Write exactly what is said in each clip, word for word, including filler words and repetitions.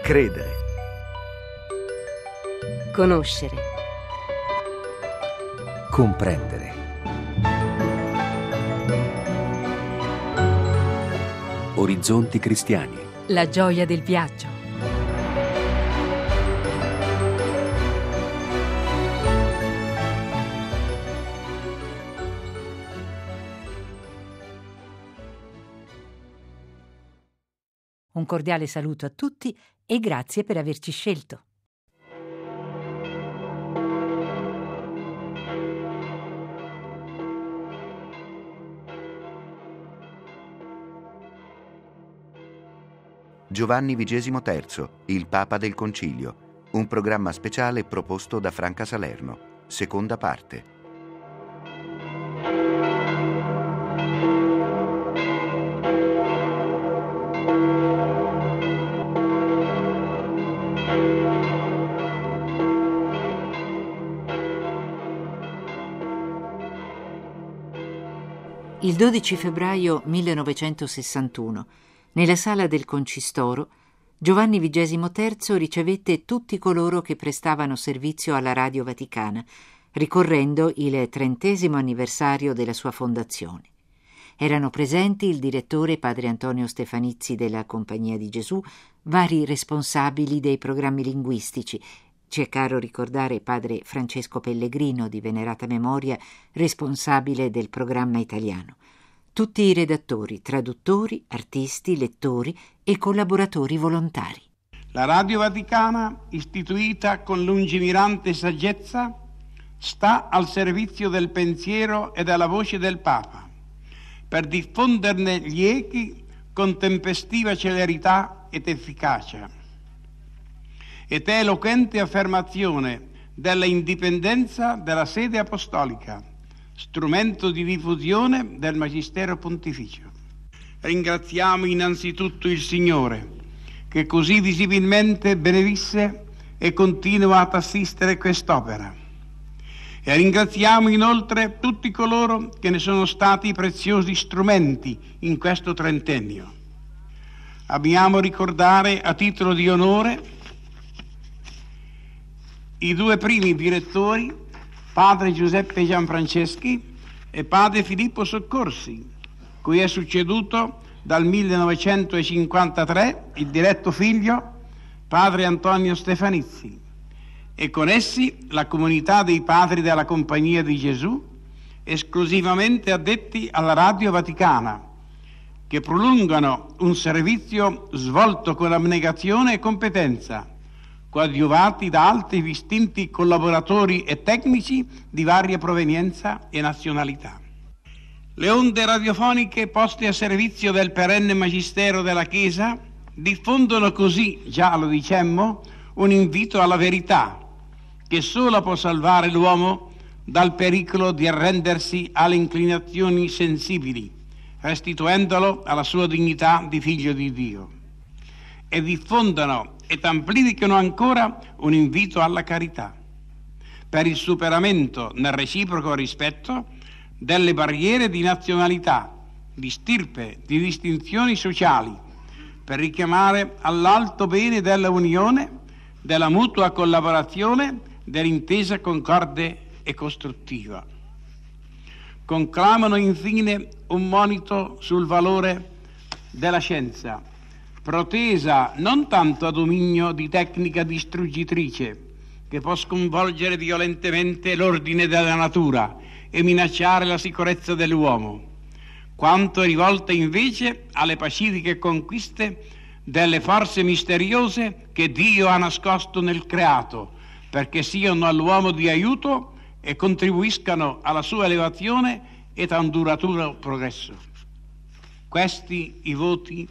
Credere. Conoscere. Comprendere. Orizzonti cristiani. La gioia del viaggio. Un cordiale saluto a tutti e grazie per averci scelto. Giovanni vigesimo terzo, il Papa del Concilio, un programma speciale proposto da Franca Salerno, seconda parte. Il dodici febbraio millenovecentosessantuno, nella sala del Concistoro, Giovanni vigesimo terzo ricevette tutti coloro che prestavano servizio alla Radio Vaticana, ricorrendo il trentesimo anniversario della sua fondazione. Erano presenti il direttore padre Antonio Stefanizzi della Compagnia di Gesù, vari responsabili dei programmi linguistici. Ci è caro ricordare padre Francesco Pellegrino, di venerata memoria, responsabile del programma italiano. Tutti i redattori, traduttori, artisti, lettori e collaboratori volontari. La Radio Vaticana, istituita con lungimirante saggezza, sta al servizio del pensiero e della voce del Papa, per diffonderne gli echi con tempestiva celerità ed efficacia. Ed è eloquente affermazione della indipendenza della sede apostolica, strumento di diffusione del Magistero Pontificio. Ringraziamo innanzitutto il Signore, che così visibilmente benedisse e continua ad assistere quest'opera. E ringraziamo inoltre tutti coloro che ne sono stati preziosi strumenti in questo trentennio. Abbiamo ricordare a titolo di onore i due primi direttori, padre Giuseppe Gianfranceschi e padre Filippo Soccorsi, cui è succeduto dal millenovecentocinquantatré il diretto figlio, padre Antonio Stefanizzi, e con essi la comunità dei padri della Compagnia di Gesù, esclusivamente addetti alla Radio Vaticana, che prolungano un servizio svolto con abnegazione e competenza, coadiuvati da altri distinti collaboratori e tecnici di varia provenienza e nazionalità. Le onde radiofoniche poste a servizio del perenne magistero della Chiesa diffondono così, già lo dicemmo, un invito alla verità, che sola può salvare l'uomo dal pericolo di arrendersi alle inclinazioni sensibili, restituendolo alla sua dignità di figlio di Dio. E diffondono ed amplificano ancora un invito alla carità, per il superamento nel reciproco rispetto delle barriere di nazionalità, di stirpe, di distinzioni sociali, per richiamare all'alto bene della unione, della mutua collaborazione, dell'intesa concorde e costruttiva. Conclamano infine un monito sul valore della scienza, protesa non tanto a dominio di tecnica distruggitrice, che può sconvolgere violentemente l'ordine della natura e minacciare la sicurezza dell'uomo, quanto è rivolta invece alle pacifiche conquiste delle forze misteriose che Dio ha nascosto nel creato, perché siano all'uomo di aiuto e contribuiscano alla sua elevazione ed a un duraturo progresso. Questi i voti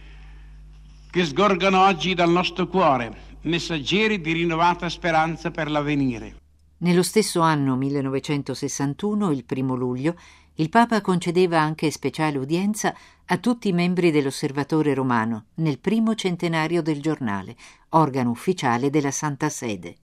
che sgorgano oggi dal nostro cuore, messaggeri di rinnovata speranza per l'avvenire. Nello stesso anno millenovecentosessantuno, il primo luglio, il Papa concedeva anche speciale udienza a tutti i membri dell'Osservatore Romano nel primo centenario del giornale, organo ufficiale della Santa Sede.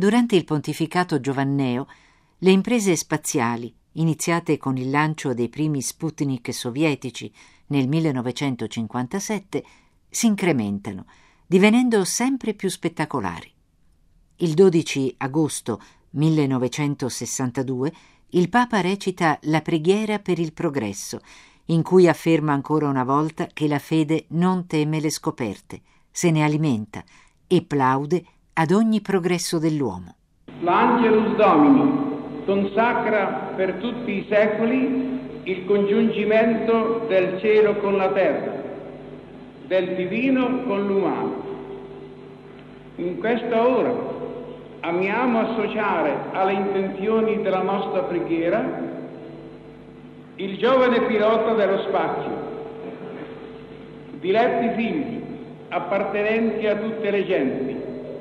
durante il pontificato giovanneo le imprese spaziali, iniziate con il lancio dei primi Sputnik sovietici nel millenovecentocinquantasette, si incrementano, divenendo sempre più spettacolari. Il dodici agosto millenovecentosessantadue il Papa recita la preghiera per il progresso, in cui afferma ancora una volta che la fede non teme le scoperte, se ne alimenta e plaude ad ogni progresso dell'uomo. L'Angelus Domini consacra per tutti i secoli il congiungimento del cielo con la terra, del divino con l'umano. In questa ora amiamo associare alle intenzioni della nostra preghiera il giovane pilota dello spazio, diletti figli appartenenti a tutte le genti.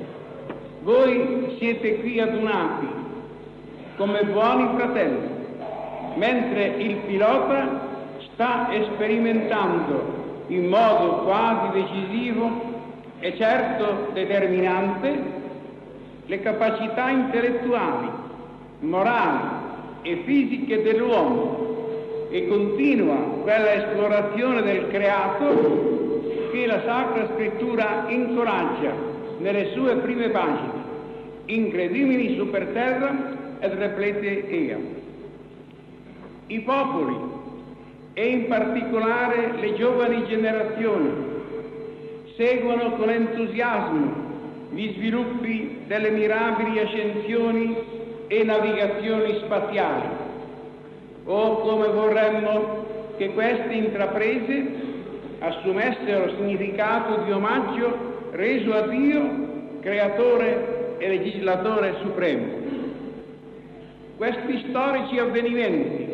Voi siete qui adunati come buoni fratelli, mentre il pilota sta sperimentando in modo quasi decisivo e certo determinante le capacità intellettuali, morali e fisiche dell'uomo e continua quella esplorazione del creato che la Sacra Scrittura incoraggia nelle sue prime pagine, incredibili su per terra ed replete ea. I popoli e in particolare le giovani generazioni seguono con entusiasmo gli sviluppi delle mirabili ascensioni e navigazioni spaziali, o come vorremmo che queste intraprese assumessero significato di omaggio reso a Dio, creatore e legislatore supremo. Questi storici avvenimenti,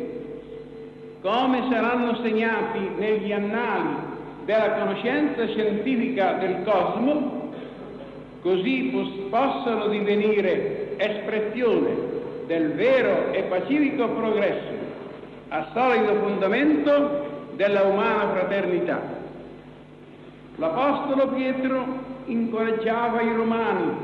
come saranno segnati negli annali della conoscenza scientifica del cosmo, così pos- possono divenire espressione del vero e pacifico progresso a solido fondamento della umana fraternità. L'Apostolo Pietro incoraggiava i romani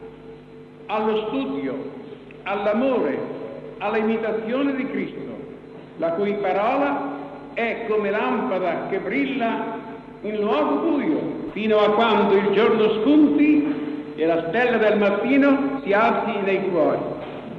allo studio, all'amore, all'imitazione di Cristo, la cui parola è come lampada che brilla in luogo buio, fino a quando il giorno spunti e la stella del mattino si alzi nei cuori.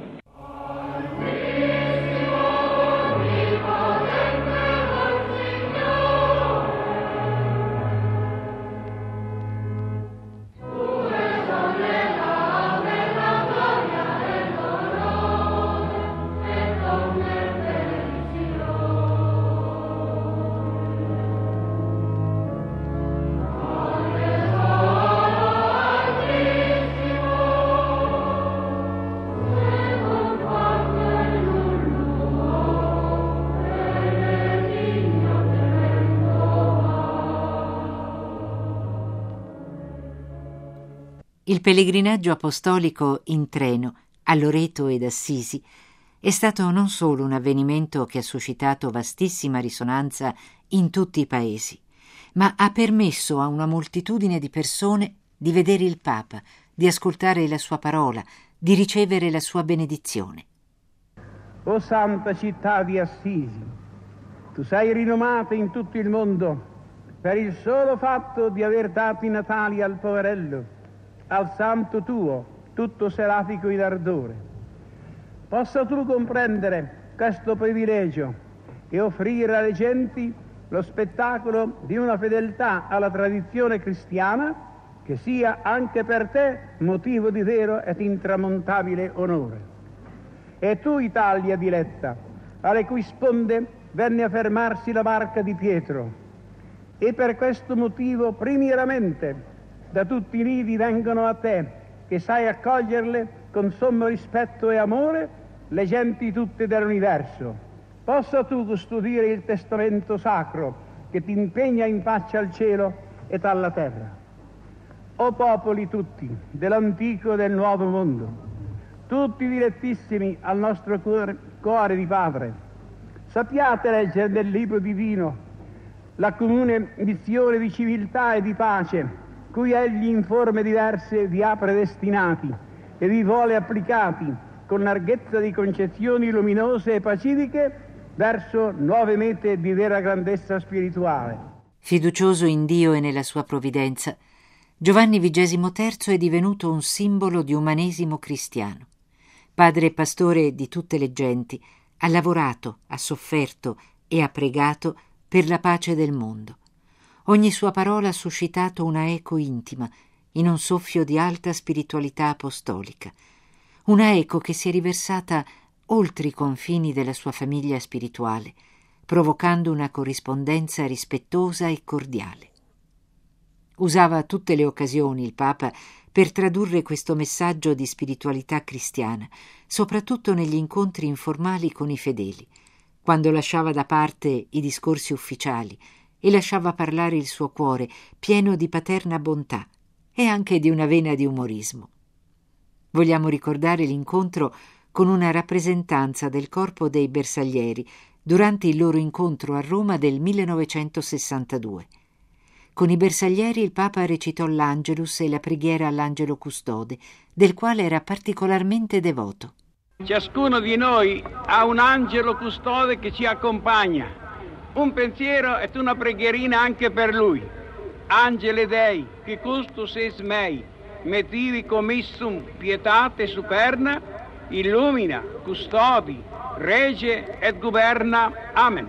Il pellegrinaggio apostolico in treno a Loreto ed Assisi è stato non solo un avvenimento che ha suscitato vastissima risonanza in tutti i paesi, ma ha permesso a una moltitudine di persone di vedere il Papa, di ascoltare la sua parola, di ricevere la sua benedizione. O Santa città di Assisi, tu sei rinomata in tutto il mondo per il solo fatto di aver dato i natali al poverello, al santo tuo, tutto serafico in ardore. Possa tu comprendere questo privilegio e offrire alle genti lo spettacolo di una fedeltà alla tradizione cristiana che sia anche per te motivo di vero ed intramontabile onore. E tu, Italia diletta, alle cui sponde venne a fermarsi la barca di Pietro, e per questo motivo primieramente da tutti i nidi vengono a te, che sai accoglierle con sommo rispetto e amore, le genti tutte dell'universo. Possa tu custodire il testamento sacro che ti impegna in faccia al cielo ed alla terra. O popoli tutti, dell'antico e del nuovo mondo, tutti direttissimi al nostro cuore, cuore di Padre, sappiate leggere nel libro divino la comune missione di civiltà e di pace cui egli in forme diverse vi ha predestinati che vi vuole applicati con larghezza di concezioni luminose e pacifiche verso nuove mete di vera grandezza spirituale. Fiducioso in Dio e nella sua provvidenza, Giovanni vigesimo terzo è divenuto un simbolo di umanesimo cristiano. Padre e pastore di tutte le genti, ha lavorato, ha sofferto e ha pregato per la pace del mondo. Ogni sua parola ha suscitato una eco intima in un soffio di alta spiritualità apostolica, una eco che si è riversata oltre i confini della sua famiglia spirituale, provocando una corrispondenza rispettosa e cordiale. Usava tutte le occasioni il Papa per tradurre questo messaggio di spiritualità cristiana, soprattutto negli incontri informali con i fedeli, quando lasciava da parte i discorsi ufficiali e lasciava parlare il suo cuore pieno di paterna bontà e anche di una vena di umorismo. Vogliamo ricordare l'incontro con una rappresentanza del corpo dei bersaglieri durante il loro incontro a Roma del millenovecentosessantadue. Con i bersaglieri il Papa recitò l'Angelus e la preghiera all'angelo custode, del quale era particolarmente devoto. Ciascuno di noi ha un angelo custode che ci accompagna. Un pensiero e una preghierina anche per lui. Angele Dei, qui custus es mei, mettivi commissum pietate superna, illumina, custodi, regge et governa. Amen.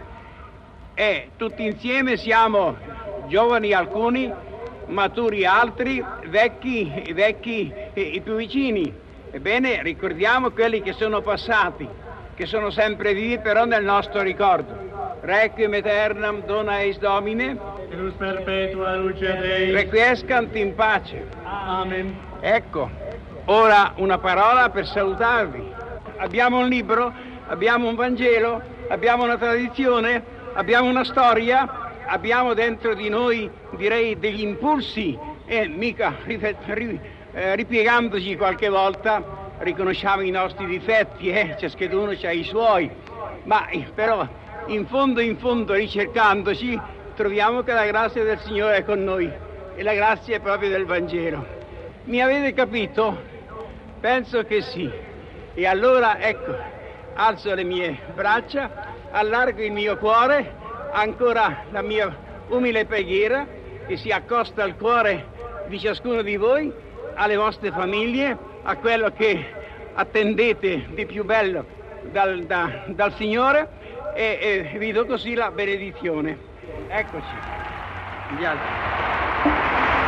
E tutti insieme siamo giovani alcuni, maturi altri, vecchi, vecchi i più vicini. Ebbene, ricordiamo quelli che sono passati, che sono sempre vivi però nel nostro ricordo. Requiem aeternam dona eis Domine, et lux perpetua luce Dei, requiescant in pace. Amen. Ecco, ora una parola per salutarvi. Abbiamo un libro, abbiamo un Vangelo, abbiamo una tradizione, abbiamo una storia, abbiamo dentro di noi, direi, degli impulsi e mica ripiegandoci qualche volta riconosciamo i nostri difetti, eh? Ciascheduno ha i suoi, ma però in fondo in fondo ricercandoci troviamo che la grazia del Signore è con noi e la grazia è proprio del Vangelo. Mi avete capito? Penso che sì. E allora ecco, alzo le mie braccia, allargo il mio cuore, ancora la mia umile preghiera che si accosta al cuore di ciascuno di voi, alle vostre famiglie, a quello che attendete di più bello dal, da, dal Signore e, e vi do così la benedizione. Eccoci. Gli altri.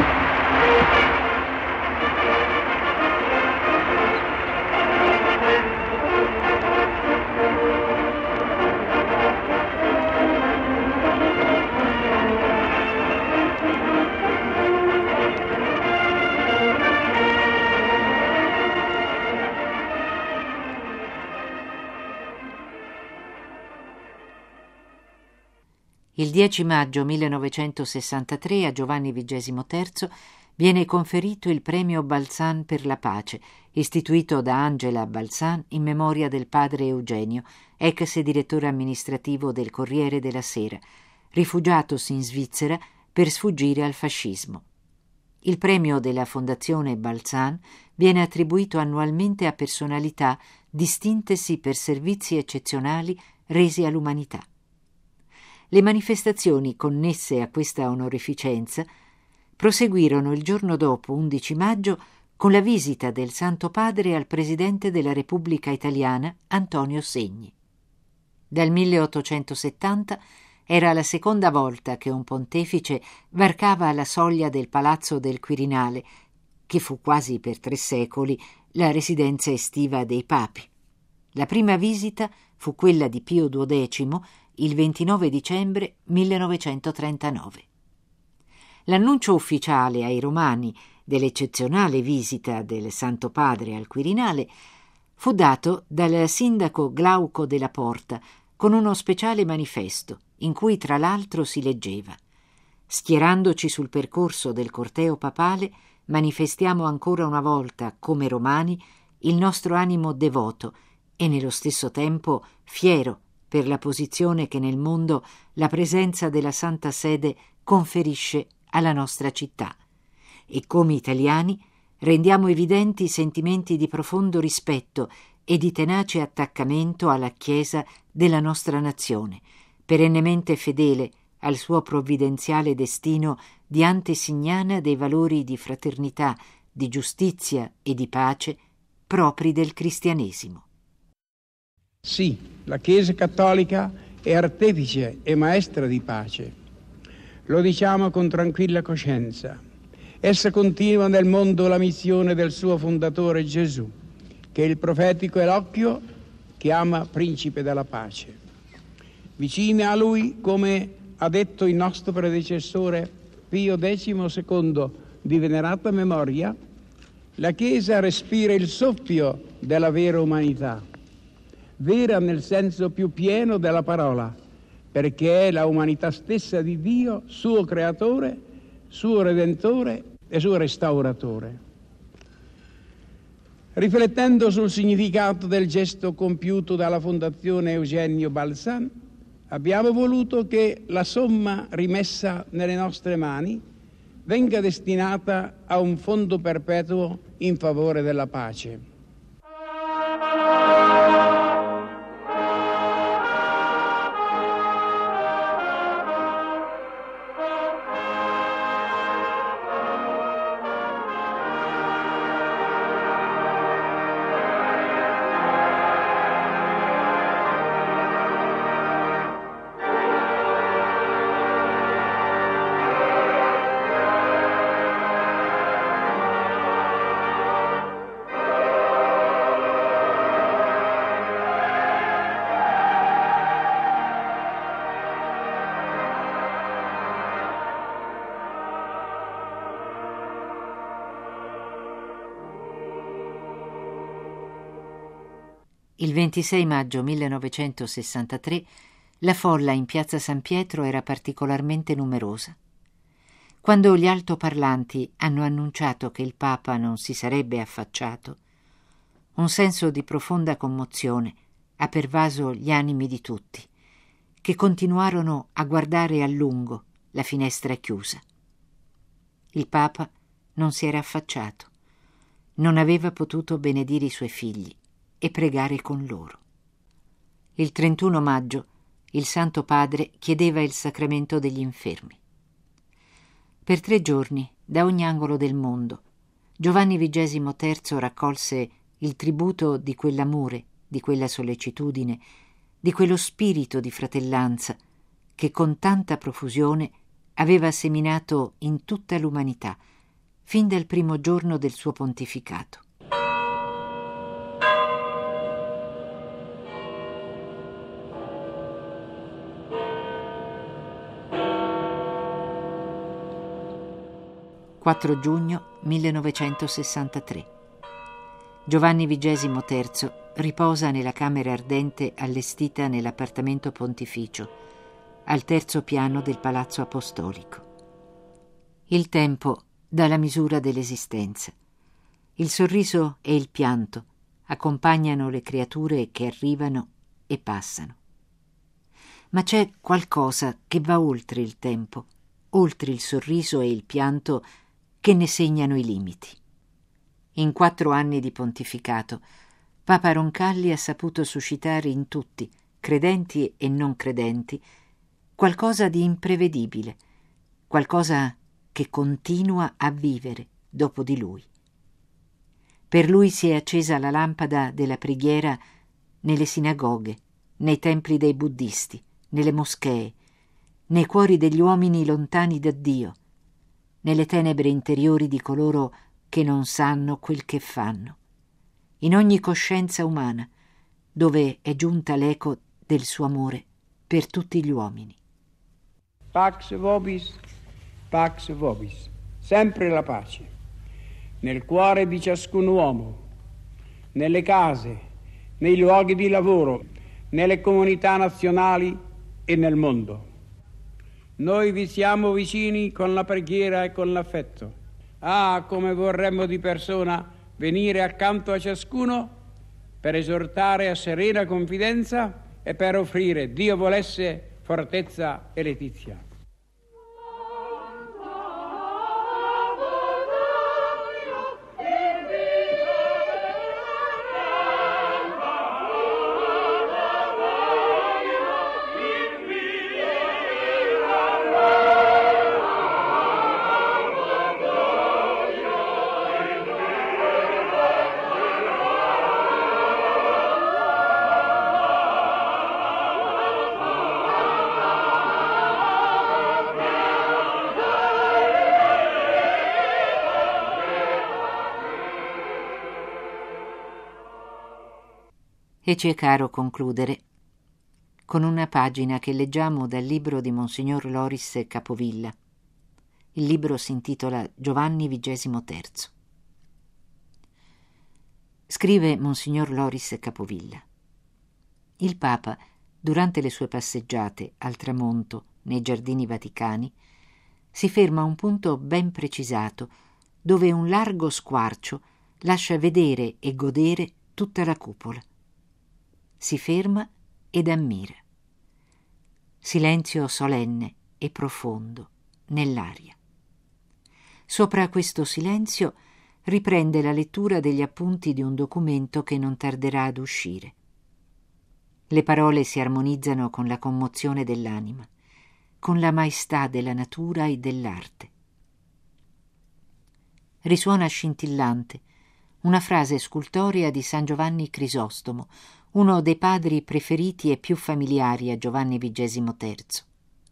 Il dieci maggio millenovecentosessantatré a Giovanni vigesimo terzo viene conferito il premio Balzan per la pace, istituito da Angela Balzan in memoria del padre Eugenio, ex direttore amministrativo del Corriere della Sera, rifugiatosi in Svizzera per sfuggire al fascismo. Il premio della Fondazione Balzan viene attribuito annualmente a personalità distintesi per servizi eccezionali resi all'umanità. Le manifestazioni connesse a questa onorificenza proseguirono il giorno dopo, undici maggio, con la visita del Santo Padre al Presidente della Repubblica Italiana, Antonio Segni. Dal milleottocentosettanta era la seconda volta che un pontefice varcava la soglia del Palazzo del Quirinale, che fu quasi per tre secoli la residenza estiva dei papi. La prima visita fu quella di Pio duodecimo il ventinove dicembre millenovecentotrentanove. L'annuncio ufficiale ai romani dell'eccezionale visita del Santo Padre al Quirinale fu dato dal sindaco Glauco della Porta con uno speciale manifesto in cui tra l'altro si leggeva: schierandoci sul percorso del corteo papale manifestiamo ancora una volta come romani il nostro animo devoto e nello stesso tempo fiero per la posizione che nel mondo la presenza della Santa Sede conferisce alla nostra città, e come italiani rendiamo evidenti sentimenti di profondo rispetto e di tenace attaccamento alla Chiesa della nostra nazione, perennemente fedele al suo provvidenziale destino di antesignana dei valori di fraternità, di giustizia e di pace propri del cristianesimo. Sì, la Chiesa cattolica è artefice e maestra di pace. Lo diciamo con tranquilla coscienza. Essa continua nel mondo la missione del suo fondatore Gesù, che il profetico Eloquio chiama principe della pace. Vicina a lui, come ha detto il nostro predecessore Pio decimo secondo di venerata memoria, la Chiesa respira il soffio della vera umanità, vera nel senso più pieno della parola, perché è la umanità stessa di Dio, suo creatore, suo redentore e suo restauratore. Riflettendo sul significato del gesto compiuto dalla Fondazione Eugenio Balsan, abbiamo voluto che la somma rimessa nelle nostre mani venga destinata a un fondo perpetuo in favore della pace. Il ventisei maggio millenovecentosessantatré la folla in piazza San Pietro era particolarmente numerosa. Quando gli altoparlanti hanno annunciato che il Papa non si sarebbe affacciato, un senso di profonda commozione ha pervaso gli animi di tutti, che continuarono a guardare a lungo la finestra chiusa. Il Papa non si era affacciato, non aveva potuto benedire i suoi figli e pregare con loro. Il trentuno maggio il Santo Padre chiedeva il sacramento degli infermi. Per tre giorni, da ogni angolo del mondo, Giovanni vigesimo terzo raccolse il tributo di quell'amore, di quella sollecitudine, di quello spirito di fratellanza che con tanta profusione aveva seminato in tutta l'umanità fin dal primo giorno del suo pontificato. quattro giugno millenovecentosessantatré. Giovanni vigesimo terzo riposa nella camera ardente allestita nell'appartamento pontificio, al terzo piano del Palazzo Apostolico. Il tempo dà la misura dell'esistenza. Il sorriso e il pianto accompagnano le creature che arrivano e passano. Ma c'è qualcosa che va oltre il tempo, oltre il sorriso e il pianto che ne segnano i limiti. In quattro anni di pontificato, Papa Roncalli ha saputo suscitare in tutti, credenti e non credenti, qualcosa di imprevedibile, qualcosa che continua a vivere dopo di lui. Per lui si è accesa la lampada della preghiera nelle sinagoghe, nei templi dei buddisti, nelle moschee, nei cuori degli uomini lontani da Dio, nelle tenebre interiori di coloro che non sanno quel che fanno, in ogni coscienza umana, dove è giunta l'eco del suo amore per tutti gli uomini. Pax vobis, pax vobis, sempre la pace, nel cuore di ciascun uomo, nelle case, nei luoghi di lavoro, nelle comunità nazionali e nel mondo. Noi vi siamo vicini con la preghiera e con l'affetto. Ah, come vorremmo di persona venire accanto a ciascuno per esortare a serena confidenza e per offrire, Dio volesse, fortezza e letizia. Yeah. E ci è caro concludere con una pagina che leggiamo dal libro di Monsignor Loris Capovilla. Il libro si intitola Giovanni vigesimo terzo. Scrive Monsignor Loris Capovilla: il Papa, durante le sue passeggiate al tramonto nei giardini vaticani, si ferma a un punto ben precisato, dove un largo squarcio lascia vedere e godere tutta la cupola. Si ferma ed ammira. Silenzio solenne e profondo nell'aria. Sopra questo silenzio riprende la lettura degli appunti di un documento che non tarderà ad uscire. Le parole si armonizzano con la commozione dell'anima, con la maestà della natura e dell'arte. Risuona scintillante una frase scultorea di San Giovanni Crisostomo, uno dei padri preferiti e più familiari a Giovanni vigesimo terzo.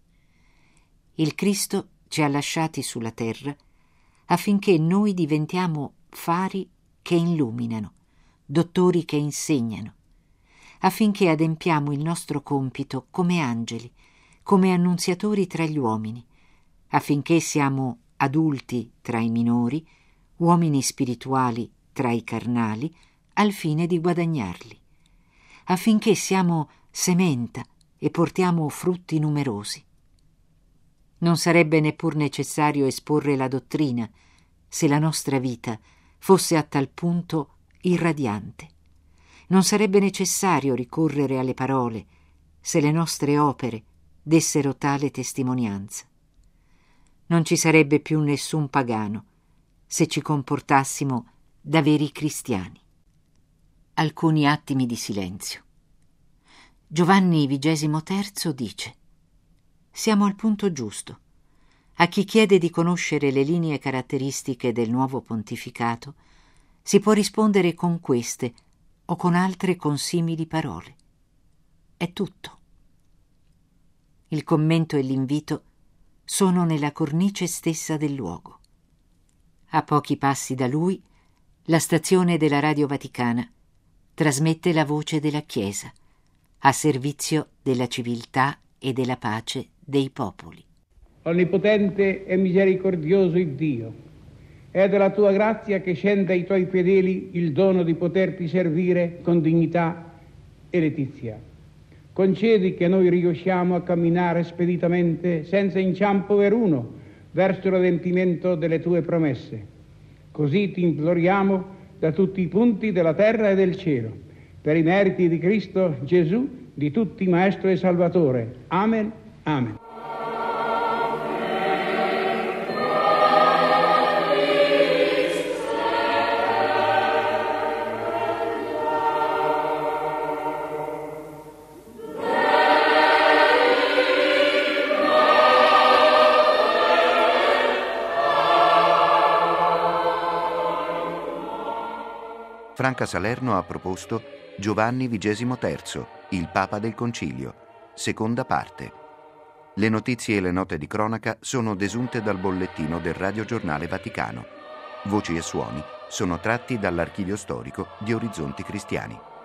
Il Cristo ci ha lasciati sulla terra affinché noi diventiamo fari che illuminano, dottori che insegnano, affinché adempiamo il nostro compito come angeli, come annunziatori tra gli uomini, affinché siamo adulti tra i minori, uomini spirituali tra i carnali, al fine di guadagnarli, affinché siamo sementa e portiamo frutti numerosi. Non sarebbe neppur necessario esporre la dottrina se la nostra vita fosse a tal punto irradiante. Non sarebbe necessario ricorrere alle parole se le nostre opere dessero tale testimonianza. Non ci sarebbe più nessun pagano se ci comportassimo da veri cristiani. Alcuni attimi di silenzio. Giovanni vigesimo terzo dice: siamo al punto giusto. A chi chiede di conoscere le linee caratteristiche del nuovo pontificato si può rispondere con queste o con altre consimili parole. È tutto. Il commento e l'invito sono nella cornice stessa del luogo. A pochi passi da lui, la stazione della Radio Vaticana trasmette la voce della Chiesa a servizio della civiltà e della pace dei popoli. Onnipotente e misericordioso Iddio, è della tua grazia che scende ai tuoi fedeli il dono di poterti servire con dignità e letizia. Concedi che noi riusciamo a camminare speditamente, senza inciampo veruno, verso l'adempimento delle tue promesse. Così ti imploriamo da tutti i punti della terra e del cielo, per i meriti di Cristo Gesù, di tutti Maestro e Salvatore. Amen. Amen. Franca Salerno ha proposto Giovanni vigesimo terzo, il Papa del Concilio, seconda parte. Le notizie e le note di cronaca sono desunte dal bollettino del Radiogiornale Vaticano. Voci e suoni sono tratti dall'archivio storico di Orizzonti Cristiani.